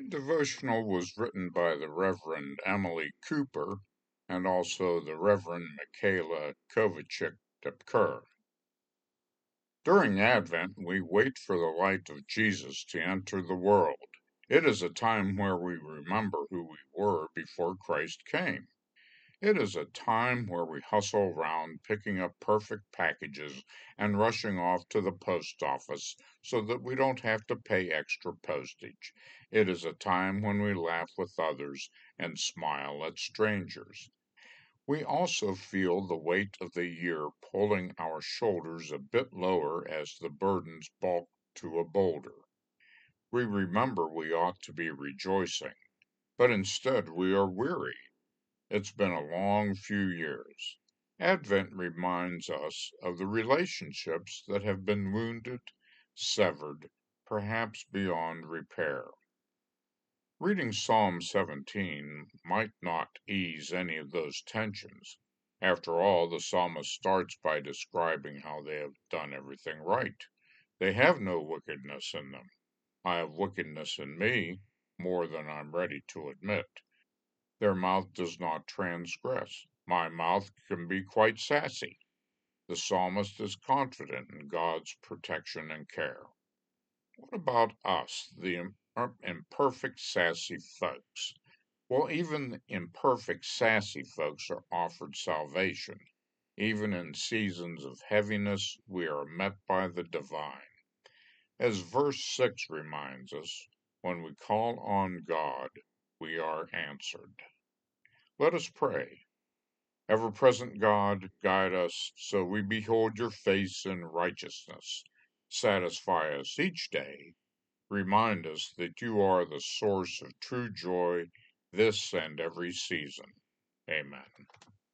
Devotional was written by the Reverend Emily Cooper and also the Reverend Michaela Kovacic-Tepker. During Advent, we wait for the light of Jesus to enter the world. It is a time where we remember who we were before Christ came. It is a time where we hustle around picking up perfect packages and rushing off to the post office so that we don't have to pay extra postage. It is a time when we laugh with others and smile at strangers. We also feel the weight of the year pulling our shoulders a bit lower as the burdens bulk to a boulder. We remember we ought to be rejoicing, but instead we are weary. It's been a long few years. Advent reminds us of the relationships that have been wounded, severed, perhaps beyond repair. Reading Psalm 17 might not ease any of those tensions. After all, the psalmist starts by describing how they have done everything right. They have no wickedness in them. I have wickedness in me, more than I'm ready to admit. Their mouth does not transgress. My mouth can be quite sassy. The psalmist is confident in God's protection and care. What about us, the imperfect, sassy folks? Well, even imperfect, sassy folks are offered salvation. Even in seasons of heaviness, we are met by the divine. As verse 6 reminds us, when we call on God, we are answered. Let us pray. Ever-present God, guide us so we behold your face in righteousness. Satisfy us each day. Remind us that you are the source of true joy this and every season. Amen.